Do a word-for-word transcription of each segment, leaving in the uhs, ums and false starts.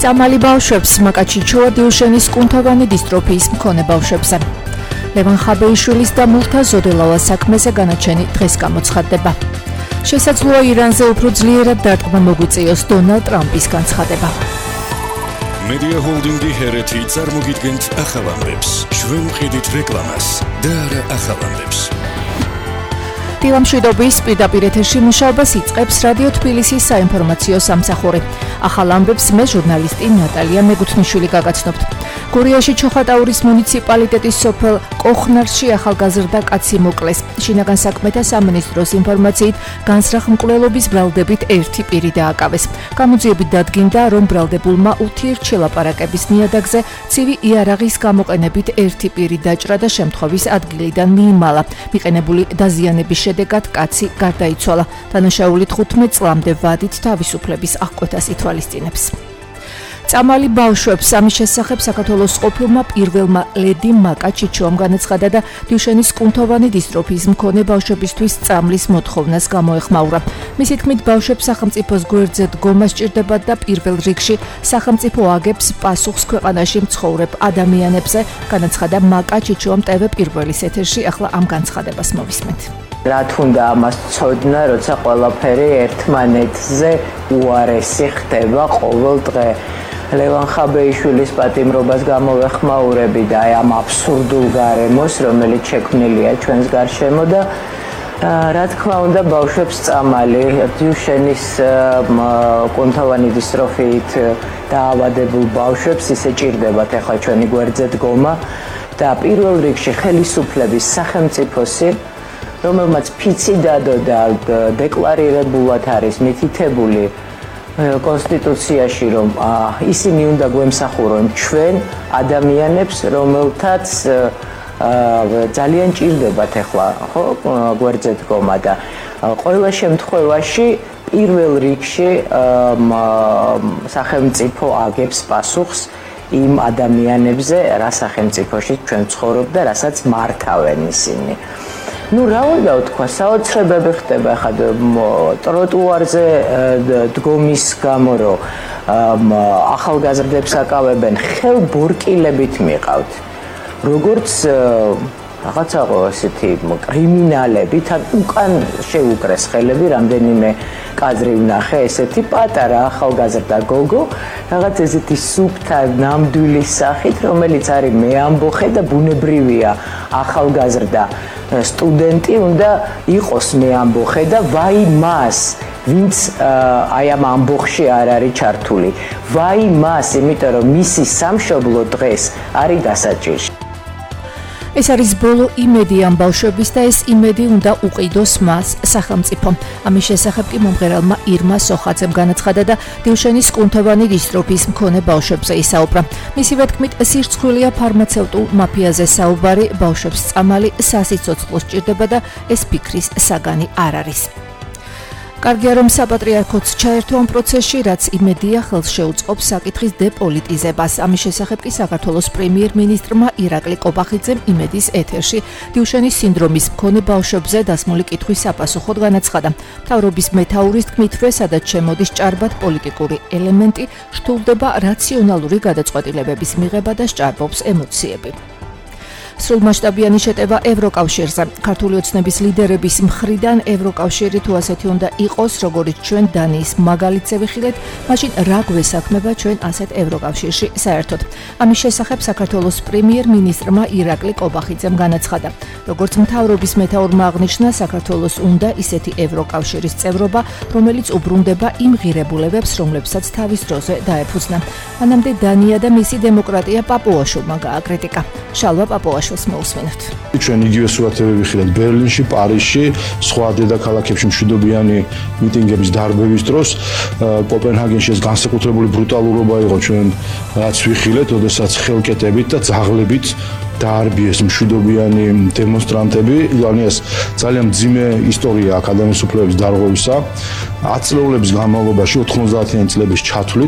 წამალი ბავშვებს მაკაჩიჩოა დიუშენის კუნთოვანი დისტროფიის მქონე ბავშვებზე. ლევან ხაბეიშვილის და მულთა ზოდელავა საქმეზე განაჩენი დღეს გამოცხადდება. შესაძლოა ირანზე უფროძლიერად დარტყმა მოგვიწიოს დონალდ ტრამპის განცხადება. Media Holding-ი ჰერეთი წარმოგიდგენთ ახალ ამბებს. ჩვენ ვყიდით რეკლამას და არა ახალ ამბებს. დილამშვიდობის პირდაპირ ეთერში მუშაობას იწყებს რადიო თბილისის საინფორმაციო სამსახური. ახალ ამბებს მე ჟურნალისტი ნატალია მეგუთნიშვილი გაგაცნობთ. გურიაში ჩოხატაურის მუნიციპალიტეტის სოფელ კოხნარში ახალგაზრდა კაცი მოკლეს. შინაგან საქმეთა სამინისტროს ინფორმაციით განსრახ მკვლელობის ბრალდებით ერთი პირი დააკავეს. გამოძიებით დადგინდა, რომ ბრალდებულმა უთიერთშელაპარაკების ნიადაგზე ცივი იარაღის გამოყენებით ერთი პირი დაჭრა და შემთხვევის ადგილიდან მიიმალა. მიყენებული დაზიანების შედეგად კაცი გარდაიცვალა. დანაშაული თხუთმეტ წლამდე ვადით თავისუფლების აღკვეთას ითვალისწინებს. წამალი ბავშვებს ამის შესახებ საქართველოს ყოფილმა პირველმა ლედი მაკაჩიჩოამ განაცხადა და დიუშენის კუნთოვანი დისტროფიის მქონე ბავშვებისთვის წამლის მოთხოვნას გამოეხმაურა. მისი თქმით, ბავშვებს სახელმწიფოს გვერდზე დგომა სჭირდებათ და პირველ რიგში სახელმწიფო აგებს პასუხს ქვეყანაში მცხოვრებ ადამიანებზე, განაცხადა მაკაჩიჩოამ ტევ პირველის ეთერში. ახლა ამ განცხადებას მოვისმენთ. რა თქმა ამას ცოდნა, როცა ყველაფერი ერთმანეთზე უარესი ხდება ყოველ დღე. ლევან ხაბეიშვილის პატიმრობას გამოვეხმაურები და აი ამ აბსურდულ გარემოს, რომელიც შექმნილია ჩვენს გარშემო და რა თქმა უნდა ბავშვებს წამალი დიუშენის კუნთოვანი დისტროფიით დაავადებულ ბავშვებს ისე ჭირდებათ ახლა ჩვენი გვერდზე დგომა და პირველ რიგში ხელისუფლების სახელმწიფოსი, რომელმაც ფიცი დადო და დეკლარირებულად არის მითითებული კონსტიტუციაში, რომ ისინი უნდა გვემსახურონ ჩვენ ადამიანებს, რომელთაც ძალიან ჭირდებათ ახლა ხო გვერდზე დგომა და ყველა შემთხვევაში პირველ რიგში სახელმწიფო აგებს პასუხს იმ ადამიანებზე, რა სახელმწიფოში ჩვენ ცხოვრობ და რასაც მართავენ ისინი. Ну, რა უნდა ვთქვა, საოცრებები ხდება ხა ტროტუარზე დგომის გამო, რომ ახალგაზრდებს აკავებენ, ხელბორკილებით მიყავთ. როგორც რაღაცა ესეთი კრიმინალები, თან უკან შეუკრეს ხელები, რამდენიმე კადრი ვნახე, ესეთი პატარა ახალგაზრდა გოგო, რაღაც ესეთი სუფთა ნამდვილი სახით, რომელიც არის მეამბოხე და ბუნებრივია ახალგაზრდა სტუდენტი უნდა იყოს მეამბოხე და ვაი მას, ვინც აი ამ ამბოხში არ არის ჩართული. ვაი მას, იმიტომ რომ მისი სამშობლო დღეს არის დასაჭირში. ეს არის ბოლო იმედი ამ ბავშვების და ეს იმედი უნდა უყიდოს მას სახელმწიფო. ამის შესახებ კი მომღერალმა ირმა სოხაძემ განაცხადა და დიუშენის კუნთოვანი დისტროფიის მქონე ბავშვებზე ისაუბრა. მისივე თქმით, სირცხვილია ფარმაცევტულ მაფიაზე საუბარი, ბავშვებს წამალი სასიცოცხლო სჭირდება და ეს ფიქრის საგანი არ არის. კარგია, რომ საპატრიარქოც ჩაერთო ამ პროცესში, რაც იმედია ხელს შეუწყობს საკითხის დეპოლიტიზებას. ამის შესახებ კი საქართველოს პრემიერ-მინისტრმა ირაკლი კობახიძემ იმედის ეთერში დიუშენის სინდრომის მქონე ბავშვებზე დასმული კითხვის საპასუხოდ განაცხადა. მთავრობის მეთაურის თქმით, სადაც შემოდის ჭარბად პოლიტიკური ელემენტი, რთულდება რაციონალური გადაწყვეტილებების მიღება და სჭარბობს ემოციები. სრულმასშტაბიანი შეტევა ევროკავშირზე. ქართული ოცნების ლიდერების მხრიდან ევროკავშირი თუ ასეთი უნდა იყოს, როგორც ჩვენ დანიის მაგალითზე ვიხილეთ, მაშინ რა გვესაქმება ჩვენ ასეთ ევროკავშირში საერთოდ. ამის შესახებ საქართველოს პრემიერ-მინისტრმა ირაკლი კობახიძემ განაცხადა. როგორც მთავრობის მეთაურმა აღნიშნა, საქართველოს უნდა ისეთი ევროკავშირის წევრობა, რომელიც უბრუნდება იმ ღირებულებებს, რომლებსაც თავის დროზე დაეფუძნა. მანამდე დანია და მისი დემოკრატია პაპუაშვილმა გააკრიტიკა. შალვა პაპუაშვილ მოусმინოთ. ჩვენ იგივე სურათები ვიხილეთ ბერლინში, პარიზში, სხვა დედაქალაქებში მშვიდობიანი მიტინგების დარბევის დროს, კოპენჰაგენში ეს განსაკუთრებული ბრუტალურობა იყო ჩვენ რაც ვიხილეთ, ოდესაც ხელკეტებით და ძაღლებით დაარბიეს მშვიდობიანი დემონსტრანტები. ილანიას ძალიან მძიმე ისტორია აკადემიის უფლებების დარღვევისა. ათი წლების განმავლობაში ოთხმოცდაათიანი წლების ჩათვლით,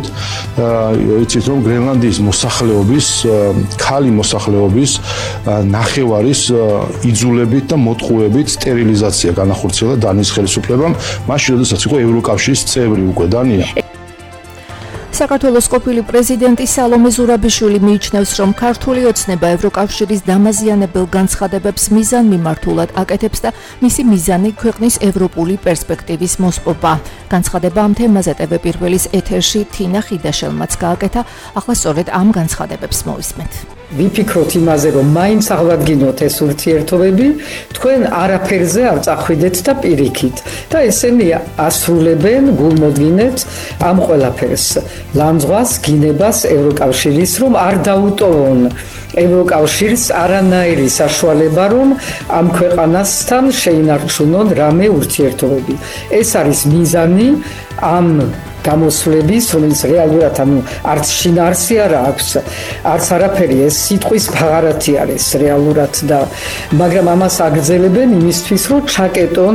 იცით რომ გრენლანდიის მოსახლეობის, ქალი მოსახლეობის ნახევარის იძულებით და მოტყუებით სტერილიზაცია განახორციელა დანიის ხელისუფლებამ, მაშინ როდესაც იყო ევროკავშირის წევრი უკვე დანია. საქართველოს ყოფილი პრეზიდენტი სალომე ზურაბიშვილი მიიჩნევს, რომ ქართული ოცნება ევროკავშირის დამაზიანებელ განცხადებებს მიზანმიმართულად აკეთებს და მისი მიზანი ქვეყნის ევროპული პერსპექტივის მოსპობა. განცხადება ამ თემაზე ტევ პირველის ეთერში თინა ხიდაშელმაც გააკეთა, ახლა სწორედ ამ განცხადებებს მოვისმენთ. ვიფიქროთ იმაზე, რომ მაინც აღვადგინოთ ეს ურთიერთობები, თქვენ არაფერზე არ წახვიდეთ და პირიქით და ესენი ასრულებენ გულმოდგინეთ ამ ყველაფერს. ლანძღვას, გინებას ევროკავშირის, რომ არ დაუტოვონ ევროკავშირს არანაირი საშუალება, რომ ამ ქვეყანასთან შეინარჩუნონ რამე ურთიერთობები. ეს არის მიზანი ამ გამოსვლების, რომელიც რეალურად ანუ არც შინაარსი არ აქვს, არც არაფერი, ეს სიტყვის ბაღარათი არის რეალურად და მაგრამ ამას აგრძელებენ იმისთვის, რომ ჩაკეტონ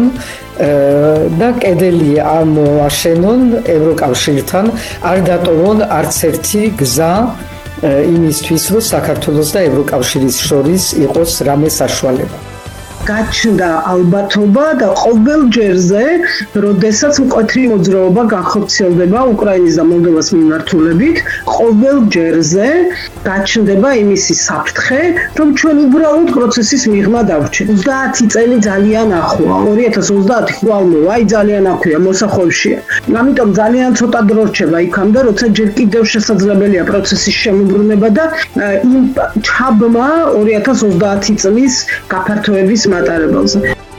და კედელი ამოაშენონ ევროკავშირთან, არ დატოვონ არც ერთი გზა იმისთვის, რომ საქართველოს და ევროკავშირის შორის იყოს რამე საშუალება. გაჩნდა ალბათობა და ყოველ ჯერზე, როდესაც მკვეთრი მოძრაობა განხორციელდება უკრაინის და მოლდოვას მიმართულებით, ყოველ ჯერზე გაჩნდება იმისი საფრთხე, რომ ჩვენ უბრალოდ პროცესის მიღმა დავრჩეთ. ოცდაათი წელი ძალიან ახლოა, ორი ათას ოცდაათი ხვალმო, აი ძალიან ახლოა, მოსახოვშია. ამიტომ ძალიან ცოტა დრო რჩება იქამდე, როცა ჯერ კიდევ შესაძლებელია პროცესის შემოbrunება და იმ ჩაბმა ორი ათას ოცდაათი წლის გაფართოების მატარებელზე.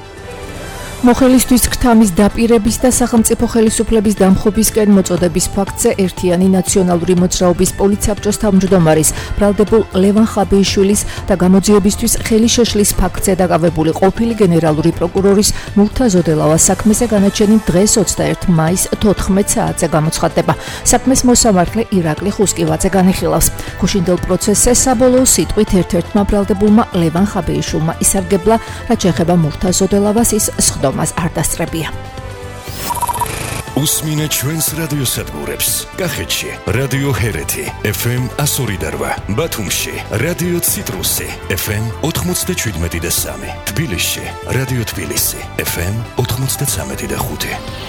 მოხელისთვის ქთამის დაპირების და სახელმწიფო ხელისუფლების დამხობისკენ მოწოდების ფაქტზე ერთიანი ნაციონალური მოძრაობის პოლიცსაბჭოს თავმჯდომარის ბრალდებულ ლევან ხაბეიშვილის და გამოძიებისთვის ხელი შეშლის ფაქტზე დაკავებული ყოფილი გენერალური პროკურორის მურთა ზოდელავას საქმეზე განაჩენი დღეს ოცდაერთი მაისს თოთხმეტ საათზე გამოცხადდება. საქმეს მოსამართლე ირაკლი ხუსკივაძე განიხილავს. გუშინდელ პროცესზე საბოლოო სიტყვით ერთ-ერთმა ბრალდებულმა ლევან ხაბეიშვილმა ისარგებლა, რაც ეხება მურთა ზოდელავას, ის სხდო მას არ დასწრებია. უსმინე ჩვენს რადიოსადგურებს. კახეთში რადიო ჰერეთი ეფ ემ εκατო ორი და რვა, ბათუმში რადიო ციტრუსი ეფ ემ ოთხმოცდაშვიდმეტი და სამი, თბილისში რადიო თბილისი ეფ ემ ოთხმოცდაცამეტი და ხუთი.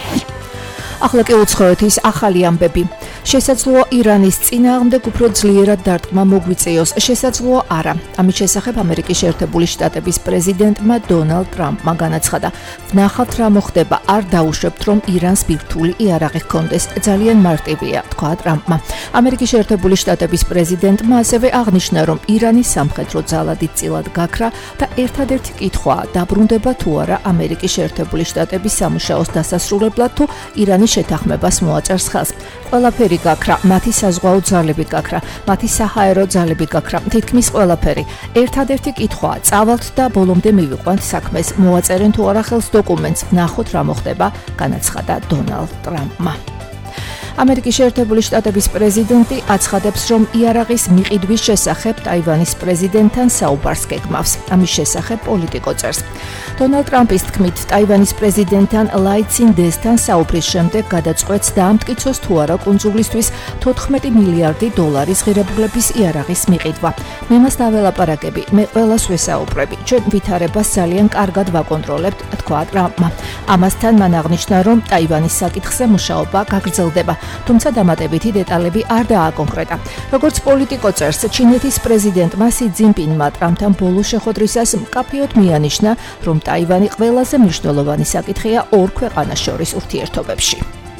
ახლა კი უცხოეთის ახალი ამბები. შესაძლოა ირანის წინააღმდეგ უფრო ძლიერად დარტყმა მოგვიწეოს, შესაძლოა არა. ამის შესახებ ამერიკის შეერთებული შტატების პრეზიდენტმა დონალდ ტრამპმა განაცხადა. ვნახავთ რა მოხდება, არ დაუშვებთ, რომ ირანს ბირთვული იარაღი ჰქონდეს, ძალიან მარტივია, თქვა ტრამპმა. ამერიკის შეერთებული შტატების პრეზიდენტმა ასევე აღნიშნა, რომ ირანის სამხედრო ძალა დიდწილად გაქრა და ერთადერთი კითხვაა, დაბრუნდება თუ არა ამერიკის შეერთებული შტატების სამუშაოს დასასრულებლად თუ ირანის შეთანხმებას მოაწერს ხელს. ყველაფერი გაქრა, მათი საზღვაო ძალები გაქრა, მათი საჰაერო ძალები გაქრა, თითქმის ყველაფერი. ერთადერთი კითხვაა, წავალთ და ბოლომდე მივიყვანთ საქმეს, მოაწერენ თუ არა ხელს დოკუმენტს, ვნახოთ რა მოხდება, განაცხადა დონალდ ტრამპმა. ამერიკის შეერთებული შტატების პრეზიდენტი აცხადებს, რომ იარაღის მიყიდვის შესახებ ტაივანის პრეზიდენტთან საუბარს გეგმავს. ამის შესახებ პოლიტიკო წერს. დონალდ ტრამპის თქმით, ტაივანის პრეზიდენტთან ლაიცინდესთან საუბრის შემდეგ გადაწყვეტს დაამტკიცოს თუ არა კუნძულისთვის თოთხმეტი მილიარდი დოლარის ღირებულების იარაღის მიყიდვა. მე მას დაველაპარაკები, მე ყველას ვესაუბრები, ჩვენ ვითარებას ძალიან კარგად ვაკონტროლებთ, თქვა ტრამპმა. ამასთან მან აღნიშნა, რომ ტაივანის საკითხზე მუშაობა გაგრძელდება. თუმცა დამატებითი დეტალები არ დააკონკრეტა. როგორც პოლიტიკო წერს, ჩინეთის პრეზიდენტმა სი ძინპინმა ტრამპთან ბოლო შეხვედრისას მკაფიოდ მიანიშნა, რომ ტაივანი ყველაზე მნიშვნელოვანი საკითხია ორ ქვეყანას შორის ურთიერთობებში.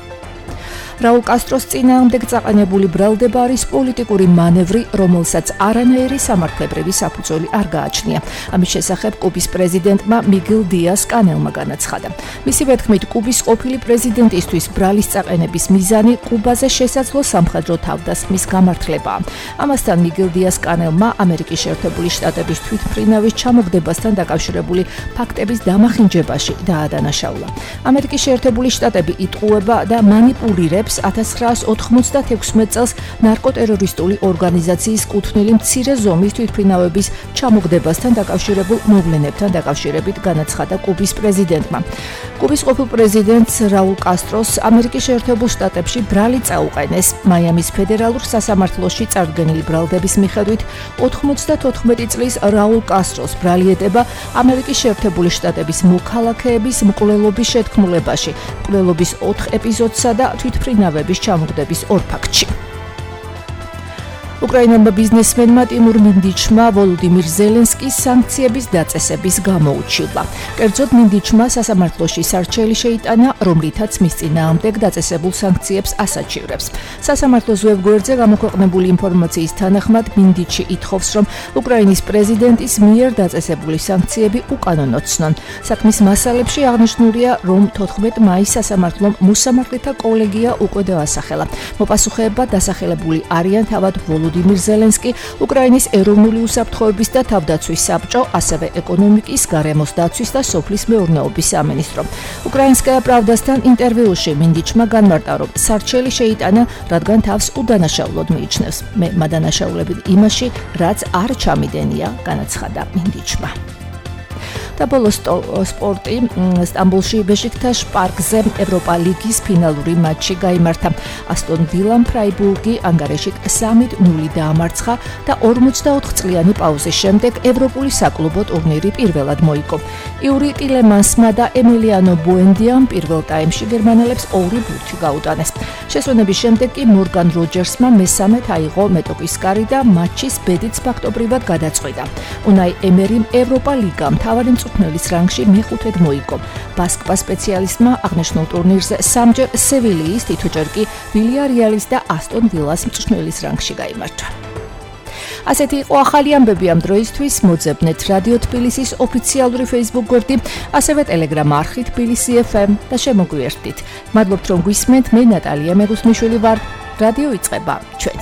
რაულ კასტროს წინააღმდეგ წაყენებული ბრალდება არის პოლიტიკური მანევრი, რომელსაც არანაირი სამართლებრივი საფუძველი არ გააჩნია. ამის შესახებ კუბის პრეზიდენტმა მიგელ დიას კანელმა განაცხადა. მისივე თქმით, კუბის ყოფილი პრეზიდენტისთვის ბრალის წაყენების მიზანი კუბაზე შესაძლო სამხედრო თავდასხმის გამართლებაა. ამასთან მიგელ დიას კანელმა ამერიკის შეერთებული შტატების თვითმფრინავის ჩამოგდებასთან დაკავშირებული ფაქტების დამახინჯებაში დაადანაშაულა. ამერიკის შეერთებული შტატები იტყუება და მანიპულირებს ათას ცხრაას ოთხმოცდათექვსმეტ წელს ნარკოტერორისტული ორგანიზაციის კუთვნილი მცირე ზომის თვითმფრინავების ჩამოგდებასთან დაკავშირებულ მოვლენებთან დაკავშირებით, განაცხადა კუბის პრეზიდენტმა. კუბის ყოფილ პრეზიდენტს რაულ კასტროს ამერიკის შეერთებულ შტატებში ბრალი წაუყენეს. მაიამის ფედერალურ სასამართლოში წარდგენილი ბრალდების მიხედვით ოთხმოცდათოთხმეტი წლის რაულ კასტროს ბრალი ეტება ამერიკის შეერთებული შტატების მოქალაქეების მკვლელობის შეთქმულებაში, მკვლელობის ოთხ ეპიზოდსა და თვითმფრინავების ჩამოგდების ორ ფაქტში. უკრაინელმა ბიზნესმენმა ტიმურ მინდიჩმა ვოლოდიმირ ზელენსკის სანქციების დაწესების გამოუჩილა. კერძოდ მინდიჩმა სასამართლოში სარჩელი შეიტანა, რომლითაც მის წინააღმდეგ დაწესებულ სანქციებს ასაჩივრებს. სასამართლოს ვებგვერდზე გამოქვეყნებული ინფორმაციის თანახმად მინდიჩი ითხოვს, რომ უკრაინის პრეზიდენტის მიერ დაწესებული სანქციები უკანონოდ ცნონ. საქმის მასალებში აღნიშნულია, რომ თოთხმეტ მაისს სასამართლომ მოსამართლეთა კოლეგია უკვე დაასახელა. მოპასუხეებად დასახელებული არიან თავად ვოლოდიმირ ზელენსკი, უკრაინის ეროვნული უსაფრთხოების და თავდაცვის საბჭო, ასევე ეკონომიკის, გარემოს დაცვის და სოფლის მეურნეობის სამინისტრო. უკრაინსკაია პრავდასთან ინტერვიუში მინდიჩმა განმარტა, რომ სარჩელი შეიტანა, რადგან თავს უდანაშაულოდ მიიჩნევს. მე მადანაშაულებით იმაში, რაც არ ჩამიდენია, განაცხადა მინდიჩმა. და ბოლოს სპორტი სტამბოლში ბეშიქტაშ პარკზე ევროპა ლიგის ფინალური მატჩი გაიმართა. ასტონ ვილამ ფრაიბურგი ანგარეშით სამი ნული დაამარცხა და ორმოცდაოთხ წლიანი პაუზის შემდეგ ევროპული საკლუბო ტურნირი პირველად მოიგო. იური ტილემანსმა და ემილიანო ბუენდიამ პირველ ტაიმში გერმანელებს ორი ბურთი გაუტანეს. შესვენების შემდეგ კი მორგან როჯერსმა მესამედ აიღო მეტოქის კარი და მატჩის ბედიც ფაქტობრივად გადაწყვიტა. უნაი ემერიმ ევროპა ლიგა მთავარი მწვრთნელის რანგში მეხუთედ მოიგო. ბასკპა სპეციალისტმა აღნიშნულ ტურნირზე სამჯერ სევილიის, თითოჯერ კი ვილიარეალის და ასტონ ვილას მწვრთნელის რანგში გაიმარჯვა. ასეთი იყო ახალი ამბები ამ დროისთვის. მოძებნეთ რადიო თბილისის ოფიციალური Facebook გვერდი, ასევე Telegram არხი თბილისი ეფ ემ და შემოგვიერთდით. მადლობთ რომ გვისმენთ. მე ნატალია მეგუსმიშვილი ვარ. რადიო იწყება. ჩვენ